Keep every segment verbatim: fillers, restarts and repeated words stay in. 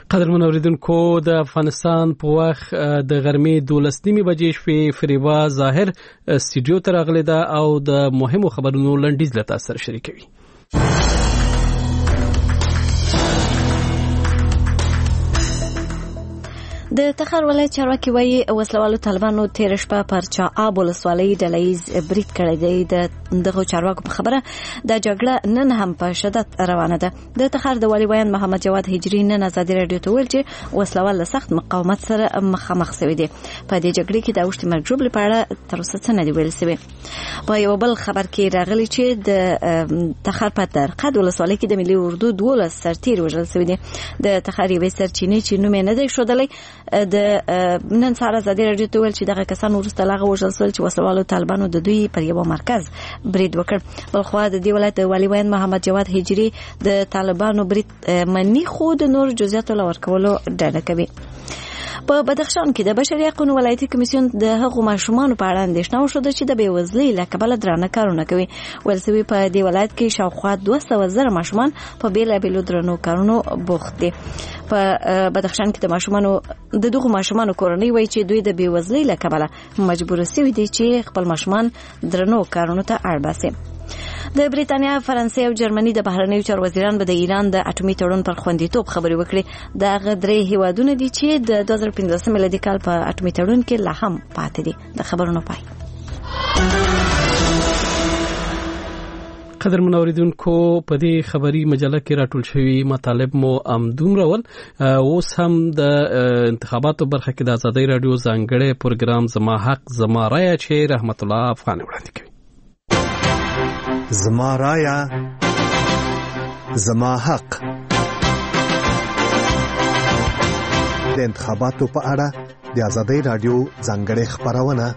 قدرمن اوریدونکو د افغانستان په وخت د غرمې دولس نیمې بجې شوې فریبا ظاهر استودیو ته راغلی ده او د مهمو خبرونو لنډیز له تاسو سره شریکوي. د تخار ولایت چارواکي وایي وسلوالو طالبانو تیر شپه پر چااب ولسوالۍ ډلهیز برید کړی دی. د دغه چارواکو په خبره د جګړه نن هم په شدت روانه ده. د تخار د والي ویان محمد جواد هجری نن ازادي رادیو ته ویل چې وسلوال له سخت مقاومت سره مخامخ شوی دی. په دې جګړه کې د اوښتي مرګ جوړ لپاره تر اوسه څه نه دی ویل شوی. په یو بل خبر کې راغلی چې د تخار په درقد ولسوالۍ کې د ملي اردو دولس سرتیر وژل شوی دی. د تخار یوې سرچینې چې نوم یې نه دی ښودلی د نن سهار ازادي رادیو ته ویل چې دغه کسان وروسته لا وژل شول چې وسلوالو طالبانو د دوی پر یو مرکز برید وکړ. بلخوا د دې ولایت والي ویان محمد جواد هجری د طالبانو برید منی خو د نور جزئیات لور کولو ډاډه کوي. په بدخشان کې د بشري حقوقو ولایتي کمیسیون د هغو ماشومانو په اړه اندېښنه وښوده چې د بېوزلۍ له کبله درانه کارونه کوي. ویل شوي په دې ولایت کې شاوخوا دوه سوه زره ماشومان په بېلابېلو درنو کارونو بوخت دي. په بدخشان کې د ماشومانو د دغو ماشومانو کورنۍ وایي چې دوی د بېوزلۍ له کبله مجبور شوي دي چې خپل ماشومان درنو کارونو ته اړ باسي. د بریتانیا، فرانسې او جرمني د بهرنیو چارو وزیران به د ایران د اټومي تړون پر خوندیتوب خبرې وکړي. دغه درې هیوادونه دي چې د دوه زره پنځلسم میلادي کال په اټومي تړون کې لا هم پاتې دي. د خبرونو پای. قدرمن اوریدونکو په دې خبري مجله کې راټول شوی مطالب مو امدوم راول. اوس هم د انتخاباتو برخه کې د ازادي رادیو ځانګړی پروګرام زما حق زما رایه چې رحمت الله افغان وړاندې کوي. زما رایه زما حق د انتخاباتو په اړه د ازادي رادیو ځانګړی خبرونه.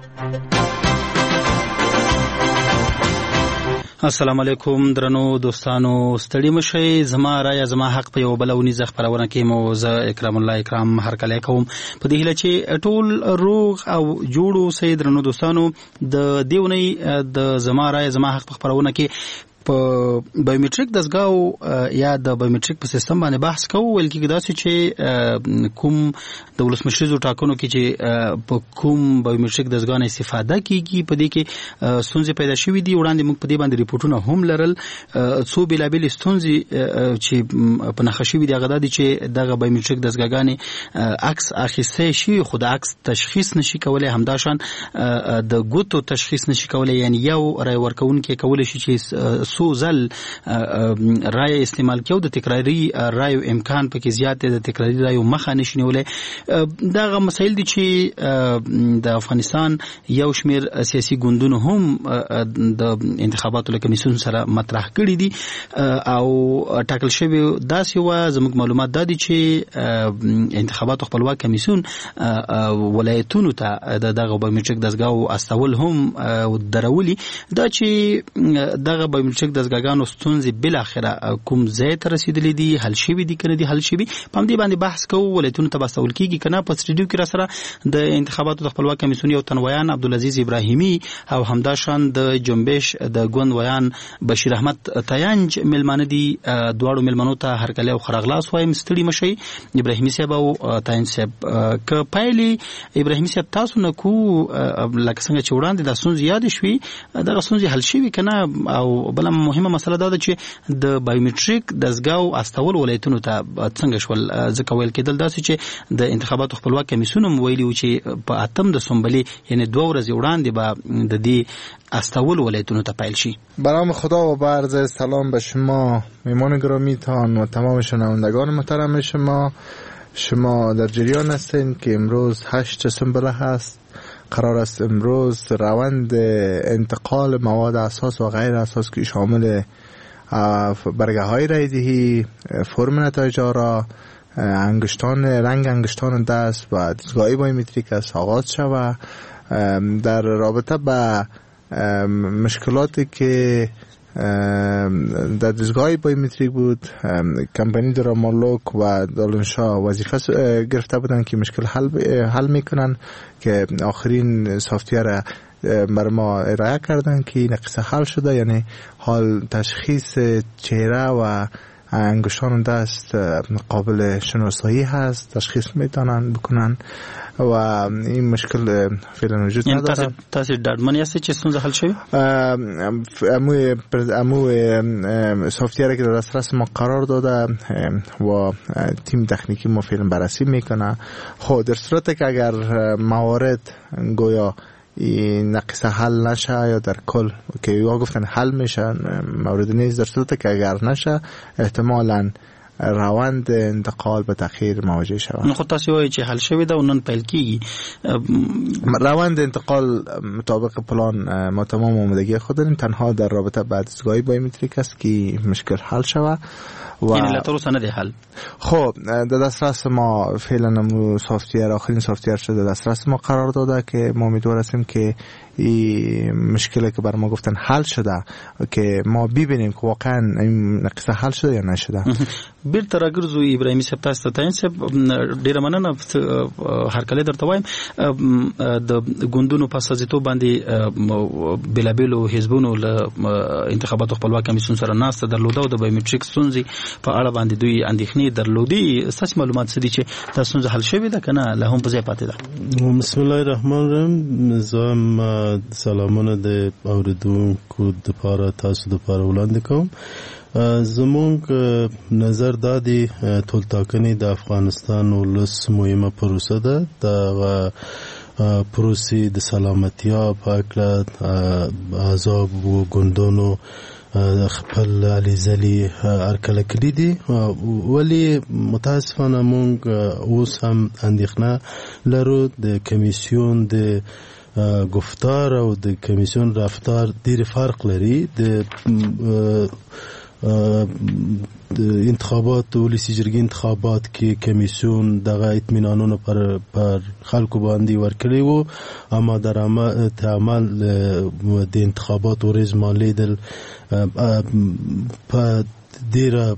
السلام علیکم درنو دوستانو، ستړي مشئ. زما رایه زما حق په یو بل ونیزه خبرونه کې مو زه اکرام الله اکرام هر کله کوم په دې هیله چې ټول روغ او جوړو سي. درنو دوستانو، د دیونی د زما رایه زما حق په خبرونه کې په بایومټریک دستګاو یا د بایومټریک په سیستم باندې بحث کوو. ول کې داسې چې کوم د ولسمشریزو ټاکنو کې چې په کوم بایومټریک دستګاو استفاده کیږي په دې کې ستونزې پیدا شوې دي. وړاندې موږ په دې باندې ریپورتونه هم لرل. څو بېلابېلې ستونزې چې په نښه شوې دي هغه دا دي چې دغه بایومټریک دستګاګانې عکس اخیستی شي خو د عکس تشخیص نشي کولی، همداشان د ګوتو تشخیص نشي کولی. یعنی یو رای ورکوونکی کولی شي چې څو ځل رای استعمال کړو، د تکراری رایو امکان پکې زیات دی، د تکراری رایو مخه نشي نیولای. دغه مسایل دي چې د افغانستان یو شمیر سیاسي ګوندونو هم د انتخاباتو له کمیسیون سره مطرح کړي دي او ټاکل شوی. داسې و زموږ معلومات دا دي چې انتخاباتو خپلواک کمیسیون ولایتونو ته دغه بایومټریک دستګاو استول هم درولي. دا چې دغه بایومټریک دستګاګانو ستونزې بل اخره کوم ځای ته رسیدلې دي، حل شوي دي کنه دي حل شوي، په دې باندې بحث کوو. ولایتونو ته بسول کیږي کنه. په سټډیو کې را سره د انتخاباتو د خپلواک کمیسیون یو تنویان عبدالعزیز ابراهیمی او همداشان د جنبش د ګوند ویان بشیر احمد تاینج ملمانه دي. دواړو ملمنو ته هر کله خرغلاس وایم. ستړي مشي ابراهیمی صاحب او تاینج صاحب. ک پایلی ابراهیمی صاحب تاسو نه کو لکه څنګه چې وړاندې د ستونزې یاد شوي دغه ستونزې حل شوي کنه. او بل مهمه مسله دا ده چې د بایومټریک دستګاو استول ولایتونو ته څنګه شول. ځکه ویل کېدل داسې چې د انتخاباتو خپلواک کمیسیون هم ویلي و چې په اتم دسامبر یعنی دوه ورځې وړاندې به د دې استول ولایتونو ته پیل شي. برام خدا و عرض سلام به شما میهمان گرامیتان و تمام شنوندگان محترم شما. شما در جریان هستین که امروز هشت دسامبر هست. قرار است امروز روند انتقال مواد اساس و غیر اساس که شامل برگه های رایدهی، فرم نتایج آرا، انگشتان رنگ انگشتان دست و دستگاهی بایومتریک است آغاز شود. در رابطه با مشکلاتی که در دستگاه بایومتریک بود، کمپانی درامالوک و دالنشاه وظیفه گرفته بودن که مشکل حل حل میکنن که آخرین سافتویر بر ما ارائه کردن که نقصه حل شده. یعنی حال تشخیص چهره و انگشتان دست قابل شناسایی هست، تشخیص میتونن بکنن و این مشکل فعلا وجود نداره. تاسو تاسو ډاډمن یاست چې ستونزه حل شوی؟ امو امو سافتیری که در دسترس ما قرار داده و تیم تکنیکی ما فعلا بررسی میکنه. خب در صورت که اگر موارد گویا این نقص حل نشه یا در کل که یا گفتن حل میشه مورد نیست، در صورت که اگر نشه احتمالاً روند انتقال به تأخیر مواجه شود. نو خو تاسو وایي چې حل شوی دا ونن پیل کیږي. روند انتقال مطابق پلان ما تمام آمادگی خود داریم، تنها در رابطه با دستگاه بایومتریک است که مشکل حل شود و یعنی لا تروس نه دی حل. خب در دسترس ما فعلا نمو سافتیر آخرین سافتیر شده در دسترس ما قرار داده که ما امیدوار هستیم که این مشکلی که بر ما گفتن حل شده که ما ببینیم که واقعا این نقصه حل شده یا نشده. بیرته راګرځو ابراهیمي صاحب تاسو ته تاین صاحب ډیره مننه هر کله درته وایم د ګوندونو په سازیتو باندې بلابلو حزبونو له انتخاباتو خپلواک کمیسیون سره ناسته درلوده او د بایومټریک ستونزې په اړه باندې دوی اندېښنې درلودي. ستاسو معلومات څه دي چې تاسو ستونزه حل شوې ده کنه له هم په ځای پاتې ده؟ بسم الله الرحمن الرحیم. زم سلامونه د اوریدونکو د پاره تاسو د پاره وړاندې کوم. زمونږ نظر دادی ټول ټاکنې د افغانستان ولس مهمه پروسه ده. د پروسې د سلامتیا په اړه احزاب و ګوندونو خپل علیزلی هرکله کړي دي، ولی متاسفانه مونږ اوس هم اندېښنه لرو د کمیسیون د گفتار او د کمیسیون رفتار ډېر فرق لري. د د انتخابات ولسی جرګې انتخابات کې کمیسیون دغه اطمینانونه پر پر خلکو باندې ورکړي وو، اما در عمل د انتخابات ورځ مالي دل په ډېره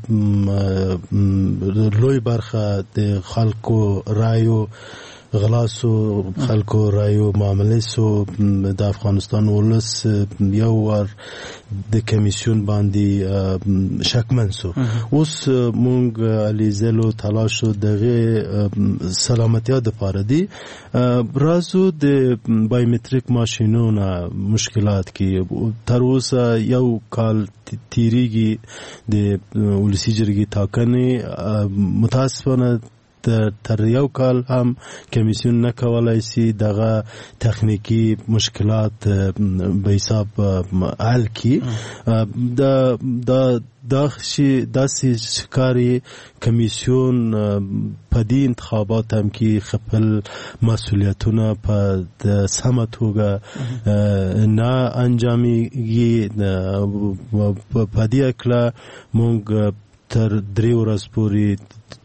لوی برخه د خلکو رایو غلاسو خلکو رایو معاملې سو د افغانستان ولس یو ور د کمیسیون باندې شکمن سو. اوس مونږ علیزلو تلاش دغه سلامتیا د پاره دی رازو د بایومټریک ماشینونو مشکلات کې تر اوسه یو کال تیریږي د ولسی جرګې ټاکنې متاسفانه تر یو کال هم کمیسیون نکولای سي دغه تخنیکی مشکلات به حساب حل کی. دا دا داخشي داسې ښکاري کمیسیون په دې انتخابات هم کې خپل مسؤلیتونه په سمه توګه نه انجامېږي. په دې اړه موږ تر درې ورځې پورې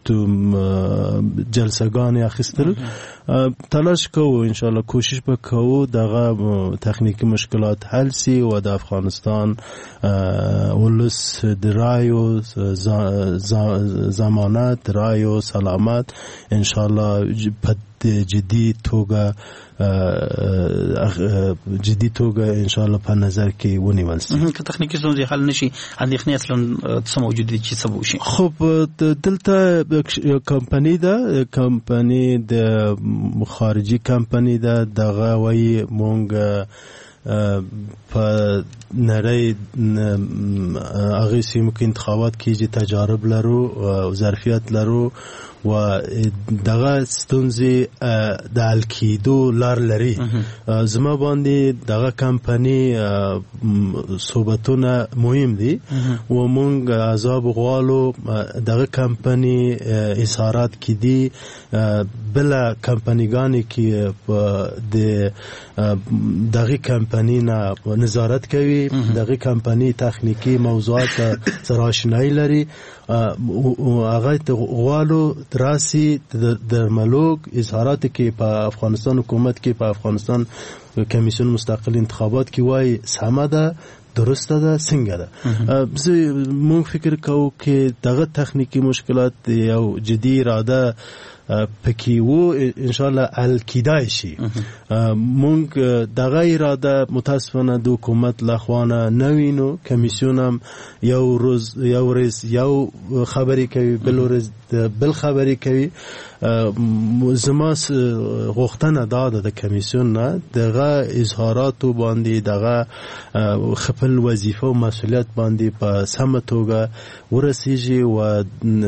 جلسه‌ګانې اخیستل تلاش کوو، ان شاء الله کوشش وکړو دغه تخنیکی مشکلات حل سي او د افغانستان ولس د رایو ضمانت رایو سلامت ان شاء الله په جدي توګه جدي توګه ان شاء الله په نظر کې ونیول شي. که تخنیکی ستونزې حل نشي اندېښنې اصلا څه موجود دي چې څه وشي؟ خب دلته کمپنی ده، کمپنی د خارجي کمپنی ده، دغه وایي مونږ په نړۍ هغه سیمو کې انتخابات کیږي تجارب لرو او ظرفیت لرو و دغه ستونزې د حل کېدو لار لري. زما باندې دغه کمپنی صحبتونه مهم دي و مونږ عذاب غوالو دغه کمپنی اظهارات کې دي بل کمپنیګانې کې د دغه کمپنی نه نظارت کوي، دغه کمپنی تخنیکی موضوعات سره آشنایی لري، هغه ته غوالو راسي در ملوک اظهارات کې په افغانستان حکومت کې په افغانستان کمیسیون مستقل انتخابات کې وای سمه ده درسته ده څنګه ده. مونږ فکر کوو چې دغه تخنیکی مشکلات یو جدي اراده پکې وو ان شاء الله حل کیدای شي. مونږ دغه اراده متاسفانه د حکومت لخوانه نوینو. کمیسیون هم یو روز یو ورځ یو خبرې کوي، بل ورځ بل خبرې کوي. زما غوښتنه دا ده د کمیسیون نه دغه اظهاراتو باندې دغه خپل وظیفه او مسؤلیت باندې په سمه توګه ورسیږي و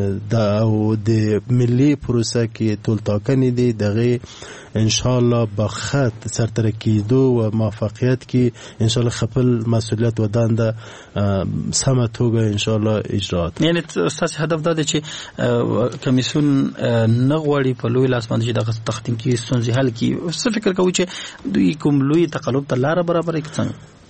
د ملي پروسه کې ټول ټاکنې دي دغه ان شاء الله بخت سرته کېدو و موفقیت کې ان شاء الله خپل مسؤلیت و دنده سمه توګه ان شاء الله اجرات. یعنی تاسو هدف دا دی چې کمیسیون نه غواړي په لوی لاس باندې دغه تخنیکی ستونزې حل کړي. څه فکر کوي چې دوی کوم لوی تقلب ته لار برابر کړي؟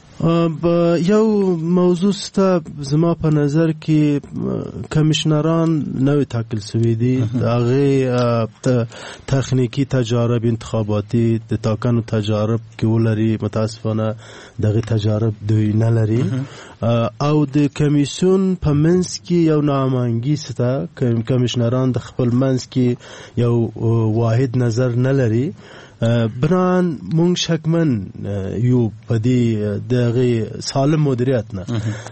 یو موضوع ستا زما په نظر کې کمیشنران نوی تاکل سوی دي. هغه تخنیکی تجارب انتخاباتی د تاکنو تجارب کې ولري، متاسفانه دغه تجارب دوی نه لري. او د کمیسیون په منځ کې یو نامنګي ستا کمیشنران د خپل منځ کې یو واحد نظر نه لري. بران مونږ شکمن یو په دې دغه سالم مدیریت نه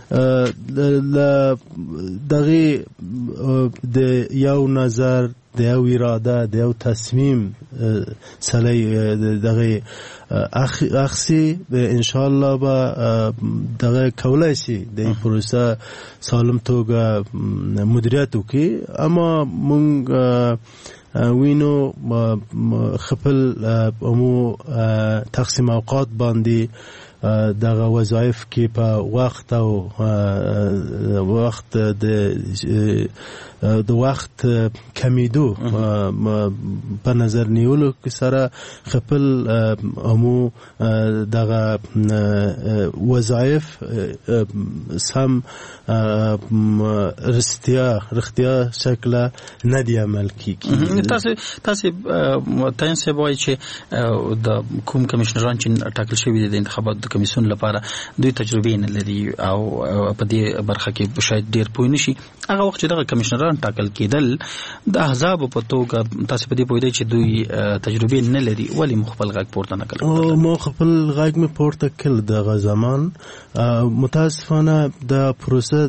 دغه د یو نظر د یو اراده د یو تصمیم سلی دغه اخسی ان شاء الله به دغه کولای شي د پروسه سالم توګه مدیریت وکړي. اما مونږ وینو خپل امو تقسیم اوقات باندې دغه وظایف کې په وخت او وخت د د وخت کمیدو په نظر نیولو کې سره خپل امو دغه وظایف سم رستیا رختیا شکل نه دی عمل کیږي. تاسو تاسو تاسو وایي چې د کوم کمیشنران چې ټاکل شوی دي د انتخاباتو د کمیسیون لپاره دوی تجربه نه لري او په دې برخه کې شاید ډیر پوه نشي. هغه وخت چې دغه کمیشنران ټاکل کېدل د احزاب په توګه تاسو په دې پوه دی چې دوی تجربه نه لري، ولی مخبل غږ پورته نه کړل؟ مو خپل غږ می پورته کړل دغه زمان. متاسفانه د پروسه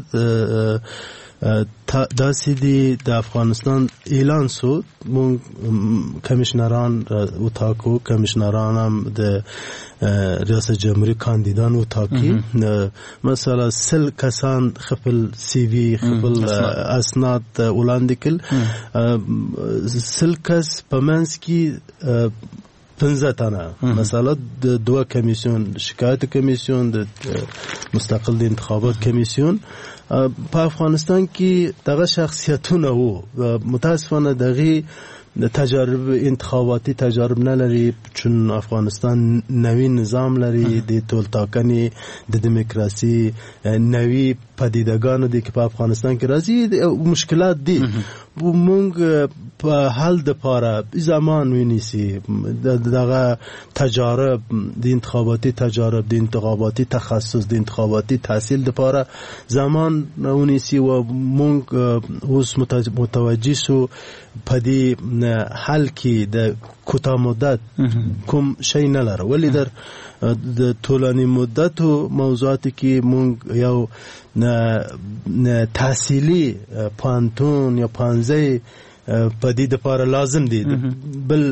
داسې دی د افغانستان اعلان سو. مونږ کمیشنران وټاکو، کمیشنران هم د ریاست جمهوری کاندیدان وټاکي. مثلا سل کسان خپل سی وی خپل اسناد وړاندې کړل. سل کس په منځ کې پنځه تنه مثلا د دوه کمیسیون، شکایت کمیسیون، د مستقل د انتخابات کمیسیون په افغانستان کې دغه شخصیتونه وو. متاسفانه دغه تجارب انتخاباتی تجارب نه لري، چون افغانستان نوی نظام لري د ټول ټاکنې د دیموکراسي نوی پدیدگانو دي چې په افغانستان کې راځي. مشکلات دي مونږ په حل د پاره زمان وینیسی دغه تجارب د انتخاباتی تجارب د انتخاباتی تخصص د انتخاباتی تحصیل د پاره زمان ونیسی و مونږ اوس متوجه سو په دې حل کې د کوتاه مدت کوم شی نه لره، ولی در د طولانی مدت موضوعات کې مونږ یو تحصیلی پانتون یا پانزه په دې لپاره لازم دي. بل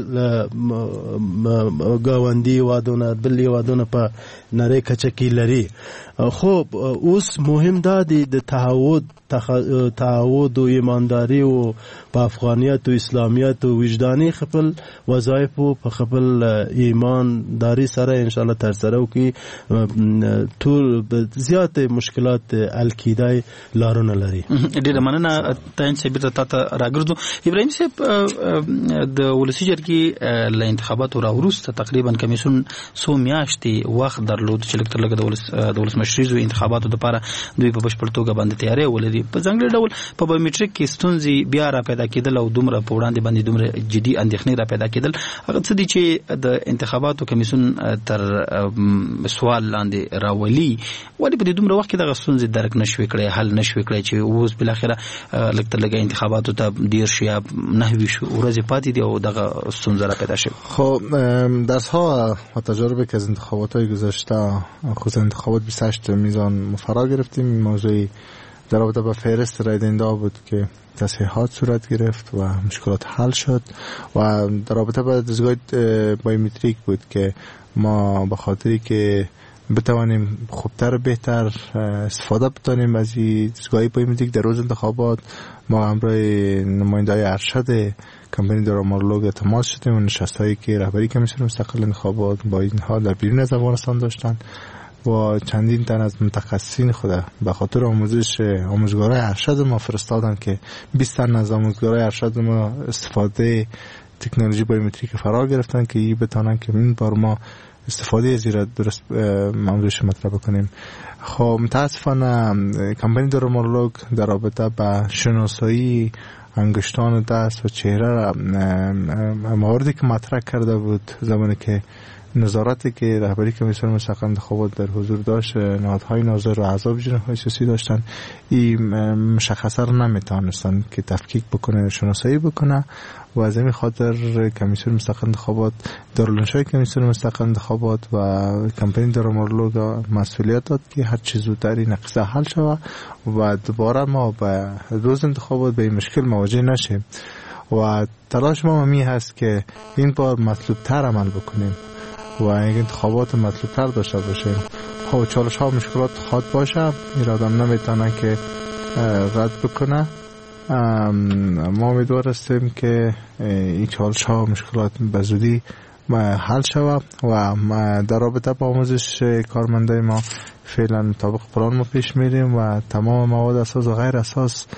گاوندی وادونه بل وادونه په نړۍ کچه کې لري. خو اوس مهم دا دی د تعهد تعهد او ایمانداری او په افغانیت او اسلامیت او وجداني خپل وظایف په خپل ایمانداری سره ان شاء الله تر سره وکي ټول زیات مشکلات الکیدای لارونه لري. ډیره مننه تاسو به تاسو راګرځو. ابراهیم صاحب د ولسی جرګې ل انتخاباتو راوروسته تقریبا کمیسیون سو میاشتې وخت درلود چې لکه لکه د ولس د ولس مشرعو انتخاباتو لپاره دوی په بشپړ توګه باندې تیاری ولري. په ځانګړي ډول په بایومټریک کې ستونزې بیا را پیدا کېدل او دومره په وړاندې باندې دومره جدي اندېښنې را پیدا کېدل. هغه څه دي چې د انتخاباتو کمیسیون تر سوال لاندې راولي، ولی په دې دومره وخت کې دغه ستونزې درک نشوي کړی، حل نشوي کړی چې اوس بل اخره لکه لکه انتخاباتو ته ډیر شي یا نهوی شو ورځې پاتې دی او دغه ستونزه را پیدا شوه. خب درس ها و تجاربی که از انتخابات های گذشته خصوصا انتخابات بیست و هشت میزان فرا گرفتیم. موضوعی در رابطه با فهرست رای دهنده بود که تصحیحات صورت گرفت و مشکلات حل شد و در رابطه با دستگاه بایومتریک بود که ما به خاطری که بتوانیم خوبتر و بهتر استفاده بتانیم از این دستگاه بایومتریک در روز انتخابات ما همراه نماینده‌های ارشد کمپانی درامارولوگ تماس شدیم و نشست‌هایی که رهبری کمیسیون مستقل انتخابات با اینها در بیرون از افغانستان داشتن و چندین تن از متخصصین خود به خاطر آموزش آموزگارای ارشد ما فرستادن که بیست تن از آموزگارای ارشد ما استفاده تکنولوژی بایومتریک فرا گرفتن که این بتانن که این بار ما استفاده از این درست موضوعش مطرح بکنیم. خب متاسفانه کمپانی درامارولوگ در رابطه با شناسایی انگشتان دست و چهره مواردی که مطرح کرده بود زمانی که نظارتی که رهبری کمیسیون مستقل انتخابات در حضور داشت نهادهای ناظر و احزاب جناحی سیاسی داشتن این مشخصه رو نمیتونستن که تفکیک بکنه شناسایی بکنه و از این خاطر کمیسیون مستقل انتخابات دارالانشای کمیسیون مستقل انتخابات و کمپانی درامارولوگ مسئولیت داد که هر چیز زودتر این نقصه حل شود و دوباره ما به روز انتخابات به این مشکل مواجه نشیم و تلاش ما می هست که این بار مطلوب تر عمل بکنیم و این انتخابات مطلوب تر داشته باشیم. خب چالش ها و مشکلات خواد باشه این آدم نمیتونه که رد بکنه. ما امیدوار هستیم که این چالش ها و مشکلات به زودی حل شود و در رابطه با آموزش کارمندای ما فعلا مطابق پلان ما پیش میریم و تمام مواد اساس و غیر اساس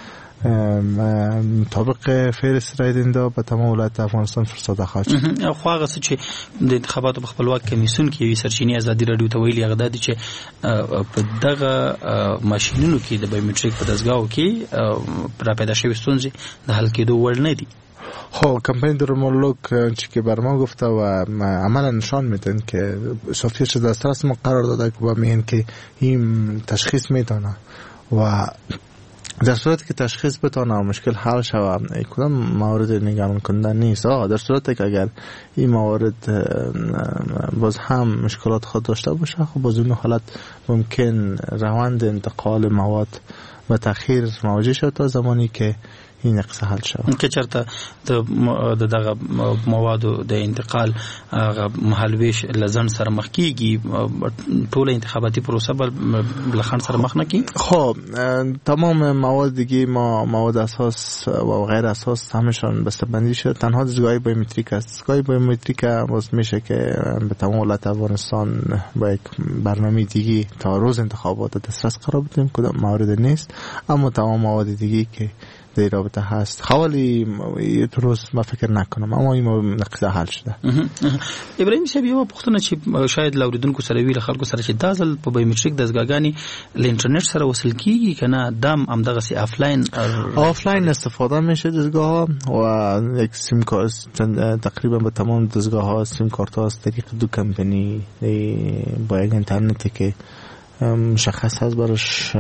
مطابق فهرست رای دهنده به تمام ولایت افغانستان فرستاده خواهد شد. خو هغه څه چې د انتخاباتو په خپلواک کمیسیون کې یوې سرچینې ازادي راډیو ته ویلي هغه دا دي چې په دغه ماشینونو کې د بایومتریک په دستګاهو کې را پیدا شوې ستونزې د حل کېدو وړ نه دي. خب کمپانی درامارولوگ چی که بر ما گفته و عملا نشان میدن که صافیش دسترس ما قرار داده که با میگن که این تشخیص میتونه و در صورتی که تشخیص بتونه و مشکل حل شود کدام موارد نگران کننده نیست. در صورتی که اگر این موارد باز هم مشکلات خود داشته باشه خب باز اون حالت ممکن روند انتقال مواد و تأخیر مواجه شد تا زمانی که این نقص حل شود. که چرته د دغه موادو د انتقال محلویش لزن سره مخ کیږي ټول انتخاباتي پروسه بل خان سره مخ نه کی. خب تمام مواد دیگه ما مواد اساس و غیر اساس همشون بسته‌بندی شد. تنها دستگاه بایومتریک است. دستگاه بایومتریک باز میشه که به تمام ولایت افغانستان با یک برنامه دیگه تا روز انتخابات دسترس قرار بدیم کدام موارد نیست اما تمام مواد دیگه که در رابطه هست حوالی یه روز ما فکر نکنم اما این نقصه حل شده. ابراهیم صاحب یو پوښتنه چې شاید لاوریدونکو سره ویل خلکو سره چې دازل په بایومتریک دستګاګانی ل انټرنیټ سره وصل کیږي کنه دام هم دغه سي آفلاین آفلاین استفاده میشه دستگاه و یک سیم کارت تقریبا به تمام دستگاه ها سیم کارت ها از طریق دو کمپانی با یک اینترنتی که مشخص هست براش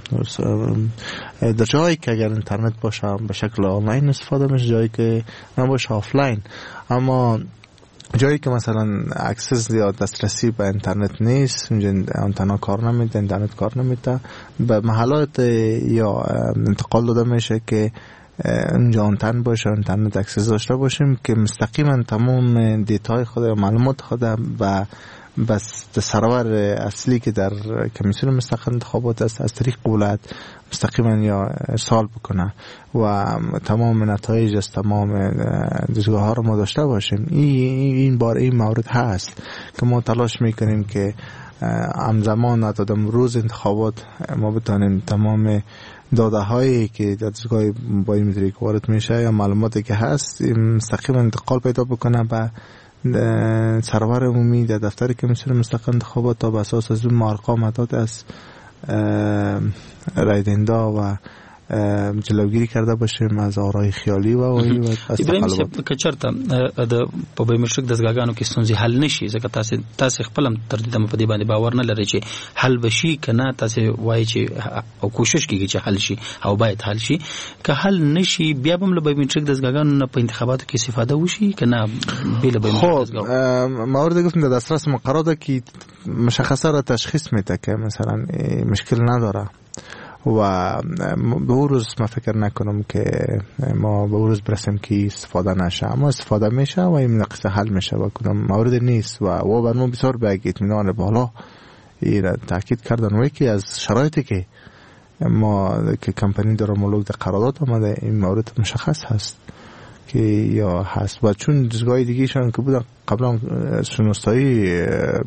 در جایی که اگر اینترنت باشه به شکل آنلاین استفاده میشه جایی که نباشه آفلاین اما جایی که مثلا اکسس یا دسترسی به اینترنت نیست اونجا آنتنا کار نمیده اینترنت کار نمیده به محلات یا انتقال داده میشه که اونجا آنتن باشه اینترنت اکسس داشته باشیم که مستقیما تمام دیتای خود و معلومات خود و بس سرور اصلی که در کمیسیون مستقل انتخابات است از طریق ولایت مستقیما یا ارسال بکنه و تمام نتایج از تمام دستگاه ها رو ما داشته باشیم. این بار این مورد هست که ما تلاش میکنیم که همزمان تا روز انتخابات ما بتانیم تمام داده هایی که در دستگاه بایومتریک وارد میشه یا معلوماتی که هست مستقیما انتقال پیدا بکنه به سرور عمومی در دفتر کمیسیون مستقل انتخابات تا به اساس از اون ارقام عدد از رای دهنده و جلوگیری کرده باشیم از آرای خیالی و وای و از تقلبات. کچرته د په بایومټریک دستګاګانو کې ستونزې حل نشي ځکه تاسو تاسو خپل هم تر دې په دې باندې باور نه لرئ چې حل بشي کنه تاسو وایي چې او کوشش کوي چې حل شي او باید حل شي که حل نشي بیا هم له بایومټریک دستګاګانو نه په انتخاباتو کې استفاده وشي کنه بیل بایومټریک دستګاه موارد گفتم در دسترس مقرراته که مشخصه را تشخیص میده که مثلا مشکل نداره و به اون روز ما فکر نکنم که ما به اون روز برسیم که استفاده نشه، اما استفاده میشه و این نقصه حل میشه و کدام مورد نیست و و بر ما بسیار به اطمینان بالا این تاکید کردن و یکی از شرایطی که ما که کمپانی درامولوگ در قرارداد آمده این مورد مشخص هست که یا هست و چون دستگاه دیگه شان که بودن قبلا شناسایی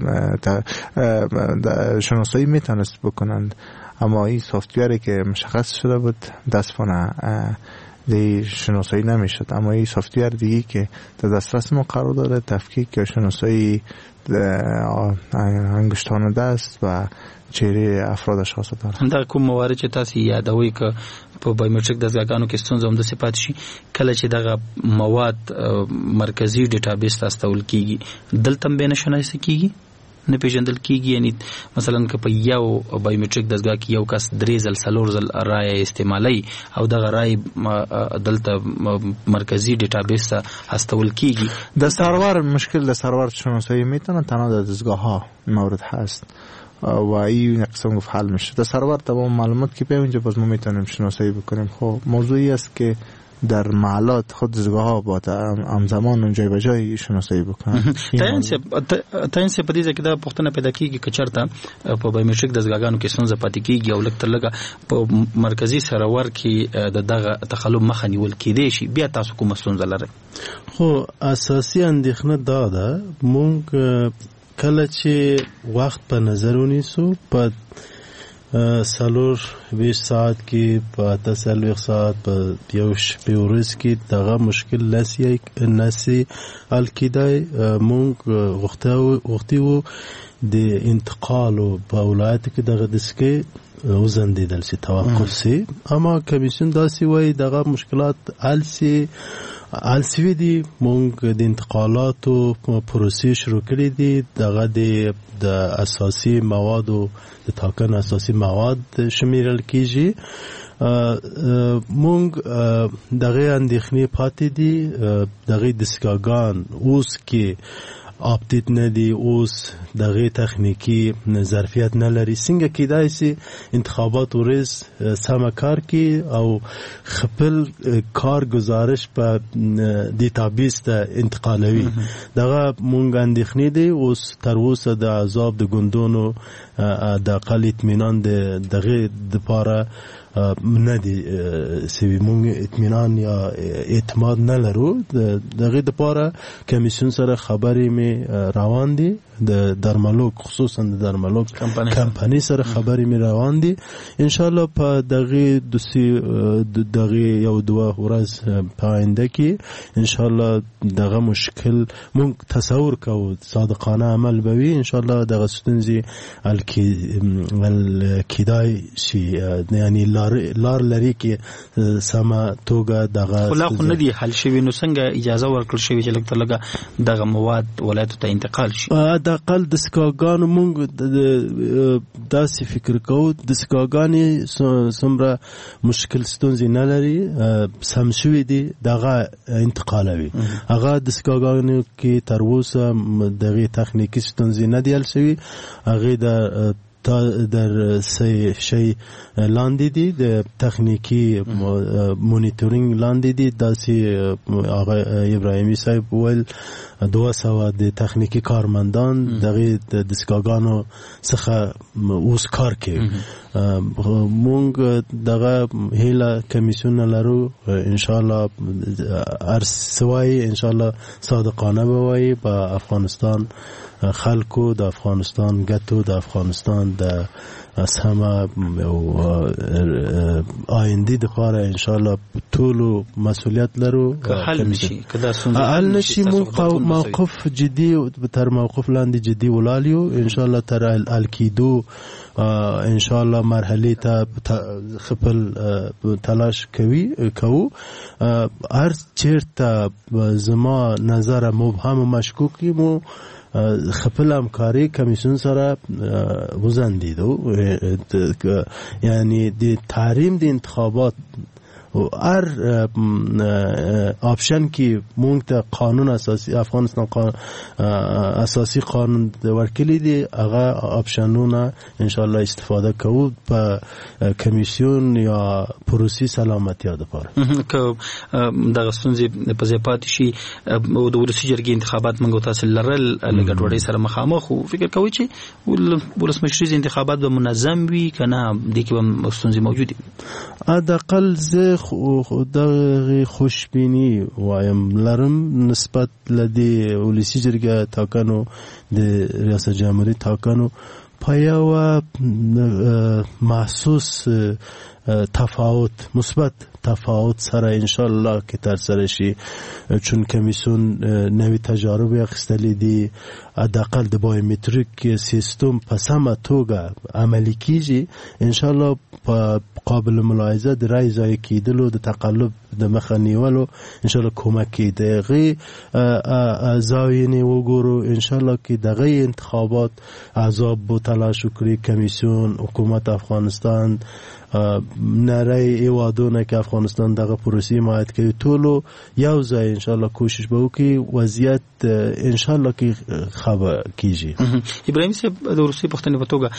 شناسایی میتونست بکنند، اما این سافتوری که مشخص شده بود دستفانه دی شناسایی نمیشد، اما این سافتور دیگه که در دسترس ما قرار داره تفکیک یا شناسایی انگشتان دست و چهره افراد اشخاص داره. دا کوم موارد چې تاسو یادوي که په بایومټریک دستګاګانو کې ستونزه هم د صفات شي کله چې دغه مواد مرکزی ډیټابیس ته استول کیږي دلته به نشناسي کیږي نه پیژندل کیږي، یعنی مثلا که په یو بایومټریک دستګاه کې یو کس درې ځل څلور ځل رای استعمالي او دغه رای دلته مرکزی ډیټابیس ته استول کیږي د سرور مشکل د سرور شناسایی میتونه تنها د دستگاه ها مورد هست و این قسم گفت حل میشه در سرور تمام معلومات که پیش اینجا باز ما میتونیم شناسایی بکنیم. خب موضوعی است که در محلات خود دستگاه ها با همزمان جای به جای شناسایی بکنن. تاین سه پدې ځکه دا پښتنه پیدا کیږي که چرته په بایومټریک دستګاګانو کې ستونزه پاتې کیږي او لکه لکه په مرکزی سرور کې د دغه تخلب مخه نیول کېدی شي بیا تاسو کوم ستونزه لرئ؟ خو اساسي اندېښنه دا ده مونږ کله چې وخت په نظر ونیسو په سالور بیش ساعت کې په تسلوخ ساعت په یو شپې ورځ کې دغه مشکل لسی نسی الکیدای مونږ غوښتو غوښتو د انتقال په ولایت کې دغه دسکه وزندیدل سي توقف سي، اما کمیسیون داسې وای دغه مشکلات السی السی دی مونږ د انتقالاتو پروسې شروع کړې دي دغه د اساسي موادو د تاکن اساسي مواد شمیرل کیږي. مونږ دغه اندېښنې پاتې دي دغه دستګاګان اوس کې اپډیټ نه دی اوس دغه تخنیکی ظرفیت نه لري څنګه کېدای شي انتخابات ورځ سم کار کی او خپل کار گزارش په ډیټابیس ته انتقالوي دغه مونږ اندېښنې دي اوس تر اوسه د عذاب د ګوندونو د اقل اطمینان دغه د پاره نه دی سوي مونږ اطمینان یا اعتماد نه لرو دغه د پاره کمیسیون سره خبرې می روان دي د درملوک خصوصا د درملوک کمپنی سره خبرې می روان دي ان شاء الله په دغه دوسی دغه یو دوه ورځ په آینده کې ان شاء الله دغه مشکل مونږ تصور کوو صادقانه عمل بوي ان شاء الله دغه ستونزې الکیدای شي یعنی لار لار لري کې سما توګه دغه خلا خو نه دی حل شوی نو څنګه اجازه ورکړل شوی چې لکه لګه دغه مواد ولایت ته انتقال شي د اقل د سکاګانو مونږ داسې فکر کوو د سکاګانې څومره مشکل ستونزې نه لري سم شوي دي دغه انتقالوي هغه د سکاګانو کې تر اوسه دغه تخنیکی ستونزې نه دي حل شوي هغه د در سه شی لاندې دي د تخنیکی مونیټورینګ لاندې دي داسې آقا ابراهیمی صاحب ول دوه سوه د تخنیکی کارمندان دغه د دستګاګانو څخه اوس کار کوي مونږ دغه هیله کمیسیون لرو ان شاء الله ارسوي ان شاء الله صادقانه بوي په افغانستان خلکو د افغانستان ګټو د افغانستان افغانستان د سمه او آینده د لپاره ان شاء الله ټول مسؤلیت لرو. حل نشي کدا حل نشي موقف جدي تر موقف لاندې جدي ولالیو ان شاء الله تر الکیدو ان شاء الله مرحله ته خپل تلاش کوي کوو. هر چیرته زما نظر مبهم و مشکوکی مو خپل همکاری کمیسیون سره وزندیدو، یعنی د تحریم د انتخابات و هر آپشن که مونږ ته قانون اساسی افغانستان قانون اساسی قانون ورکلی دی هغه آپشنونه ان شاء الله استفاده کوو په کمیسیون یا پروسی سلامتی د پاره که دغه ستونزې په ځای پاتې شي او د ولسي جرګې انتخابات موږ تاسو لرل لګډوډۍ سره مخامخ او فکر کوي چې ولسمشري انتخابات به منظم وي کنه د کې به ستونزې موجود وي. حداقل زه دغه خوشبینی وایم لرم نسبت لدی ولسی جرګه تاکنو د ریاست جمهوریت تاکنو پایو محسوس تفاوت مثبت تفاوت سره ان شاء الله که تر سره شي چون کمیسیون نوی تجارب اخیستلی دي حداقل د بایومتریک سیستم په سمه توګه عملي کیږي ان شاء الله په قابل ملاحظه د رای ځای کېدلو د تقلب د مخه نیولو ان شاء الله کمک کیږي. زاوینه وګورو ان شاء الله کې دغه انتخابات عذاب بو تلاش وکړي کمیسیون حکومت افغانستان نری ایوادونه که افغانستان دغه پروسی ماهد کوي ټولو یو ځای ان شاء الله کوشش به وکړي وضعیت ان شاء الله کې خبر کیږي. ابراهیم صاحب د روسي پښتنې په توګه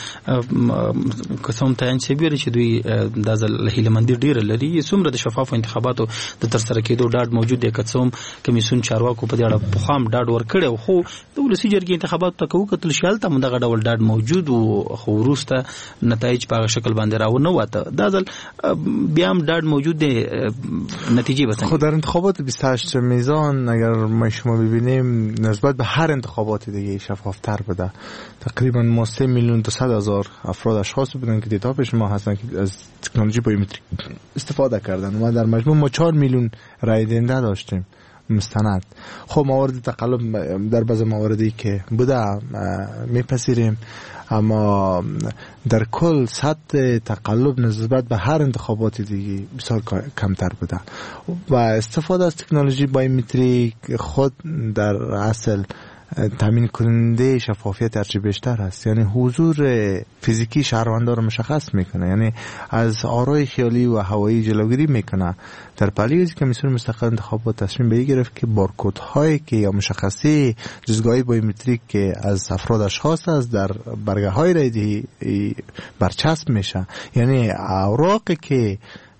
قسم ته انځ بیره چې دوی د ځل هیلمندي ډیر لري څومره د شفاف انتخاباتو د تر سره کېدو ډاډ موجود دی کڅوم کمیسیون چارواکو په دې اړه په خام ډاډ ورکړي خو د ولسي جرګې انتخاباتو ته کوو کتل شالته دغه ډول ډاډ موجود او خو وروسته نتایج په شکل باندې راونه وته دا ځل بیا هم ډاډ موجود دی نتیجه بسنگ. خود در انتخابات بیست و هشت میزان اگر ما شما ببینیم نسبت به هر انتخابات دیگه شفافتر بوده. تقریبا ما سه میلیون دوصد هزار افراد اشخاص بودن که دیتا پیش ما هستن که از تکنولوژی بایومتریک استفاده کردن. ما در مجموع ما چهار میلیون رای دهنده داشتیم مستند. خب موارد تقلب در بعض مواردی که بوده میپذیریم اما در کل سطح تقلب نسبت به هر انتخابات دیگه بسیار کمتر بوده و استفاده از تکنولوژی بایومتریک خود در اصل تامین کننده شفافیت هرچی بیشتر است، یعنی حضور فیزیکی شهروندان رو مشخص میکنه، یعنی از آرای خیالی و هوایی جلوگیری میکنه. در پلیوزی کمیسیون مستقل انتخابات تصمیم به این گرفت که بارکد هایی که یا مشخصی جزگاهی بایومتریک که از افراد اشخاص است در برگه های رایدهی برچسب میشه، یعنی اوراقی که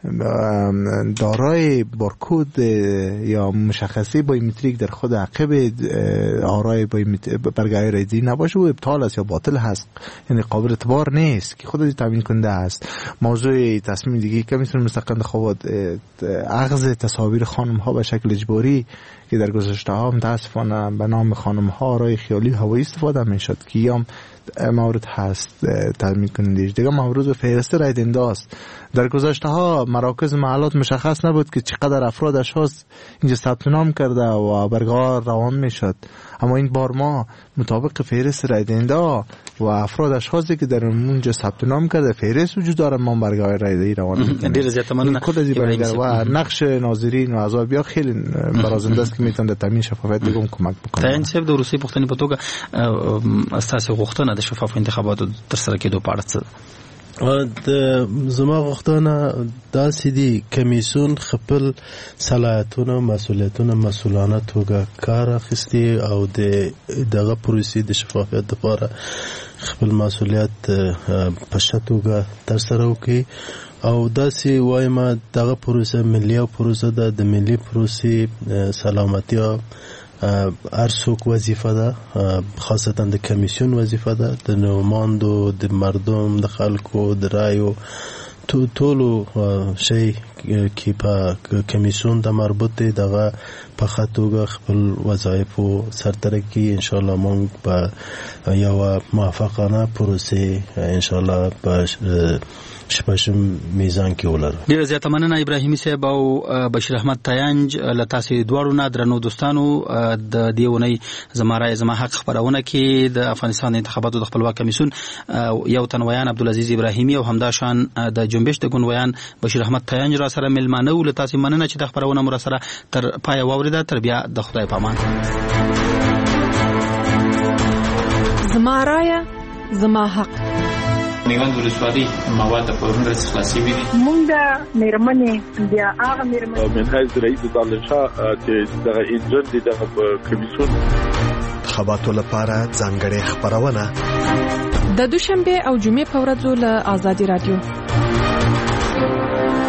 دارای بارکد یا مشخصی بایومتریک در خود عقب آرای برگه رایدهی نباشه و ابطال است یا باطل هست، یعنی قابل اعتبار نیست که خود تامین کننده است. موضوع تصمیم دیگه کمیسیون مستقل انتخابات اخذ تصاویر خانم ها به شکل اجباری که در گذشته ها متاسفانه به نام خانم ها آرای خیالی هوایی استفاده میشد که یا مورد هست تامین کننده دیگه مورد فهرست رای دهنده است. در گذشته ها مراکز محلات مشخص نبود که چقدر افراد اشخاص اینجا ثبت نام کرده و برگه ها روان میشد، اما این بار ما مطابق فهرست رای دهنده و افراد اشخاصی که در اونجا ثبت نام کرده فهرست وجود داره ما برگه های رای دهی روان میکنیم. دیر زیاد مننه و نقش ناظرین و اعضا خیلی برازنده است که میتونه تامین شفافیت دیگه کمک بکنه. تا این سبب د روسي پښتنې په توګه اساسي غوښتنه د شفاف انتخاباتو تر سره کېدو په اړه څه د زما غوښتنه داسې دي کمیسیون خپل صلاحیتونه مسؤلیتونه مسؤلانه توګه کار اخیستي او د دغه پروسې د شفافیت لپاره خپل مسؤلیت په ښه توګه ترسره وکړي او داسې وایم دغه پروسه ملي او پروسه ده د ملي پروسې سلامتیا هر څوک وظیفه ده، خاصتا د کمیسیون وظیفه ده د نوماندو د مردم د خلکو د رایو ټولو شی کې په کمیسیون د مربوط دی دغه په خاطوګه خپل وظایف سرته کوي. ان شاء الله مونږ په یو موافقانه پروسه ان شاء الله په شپږم میزان کې ولر. ډیره زیاته مننه ابراهیمي صاحب او بشیر احمد تاینج له تاسو دواړو نه درنو دوستانو. د دیونی زما رای زما حق خبرونه کې د افغانستان انتخاباتو د خپلواک کمیسیون یو تنویان عبدالعزیز ابراهیمي او همدا شان د جنبش د ګوندویان بشیر احمد تاینج را سره ملمانه ول. تاسو مننه چې د خبرونه مر سره تر پای واوریده. تر بیا د خدای پامان. زما رای زما حق. میوند ولسوالۍ مواد په ورنګ خلاصي وي. مونږ د مېرمنې بیا هغه مېرمنې منهاج رئیس دالله شاه چې دغه انجن دي دغه کمیسیون انتخاباتو لپاره ځانګړې خبرونه د دوشنبه او جمعې په ورځو له آزادي رادیو.